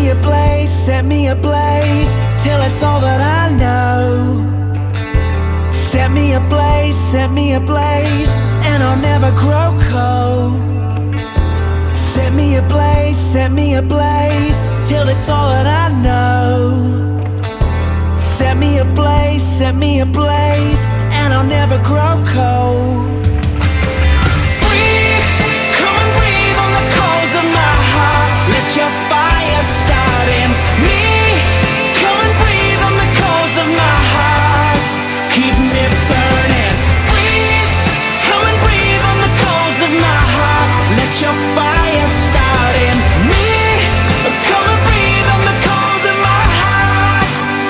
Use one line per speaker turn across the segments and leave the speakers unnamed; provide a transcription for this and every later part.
set me ablaze, till it's all that I know. Set me ablaze, and I'll never grow cold. Set me ablaze, till it's all that I know. Set me ablaze, and I'll never grow cold. Breathe, come and breathe on the coals of my heart. Let your fire start in me. Come and breathe on the coals of my heart. Keep me burning. Breathe, come and breathe on the coals of my heart. Let your fire start in me. Come and breathe on the coals of my heart.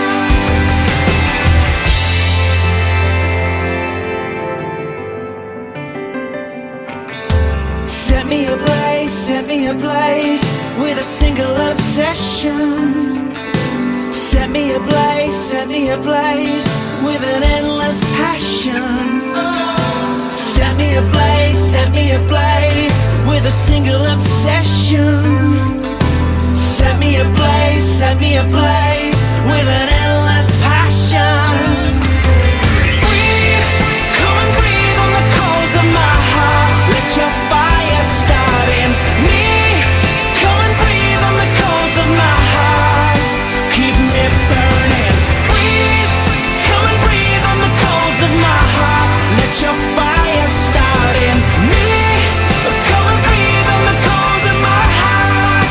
Set me ablaze with a single obsession. Set me ablaze with an endless passion. Set me ablaze with a single obsession. Set me ablaze with an endless passion. Breathe, come and breathe on the coals of my heart. Let your fire start in me. Come and breathe on the coals of my heart. Keep me burning. Breathe, come and breathe on the coals of my heart. Let your fire start in me. Come and breathe on the coals of my heart.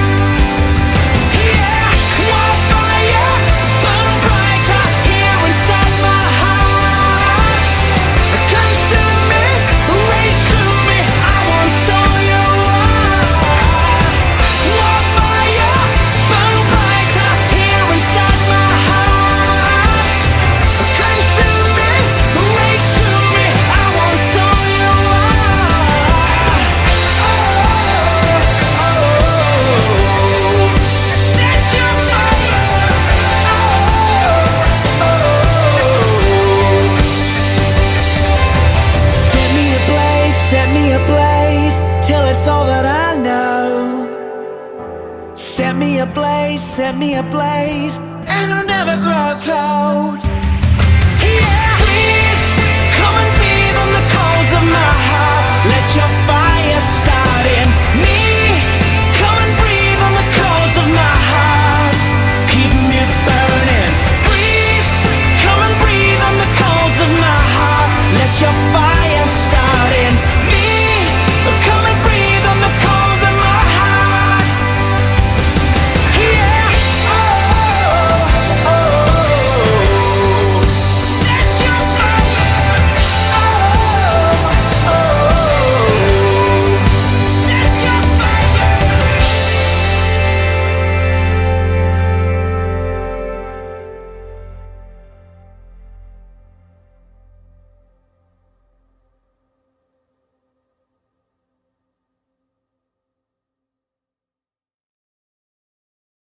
Yeah, wildfire, burn brighter here inside my heart. Consume me, race through me, I want all you are. Wildfire, burn brighter here inside my heart. Consume me, race through me, I want all you are. Set your fire. Set me ablaze, till it's all that I know. Set me ablaze, and I'll never grow cold.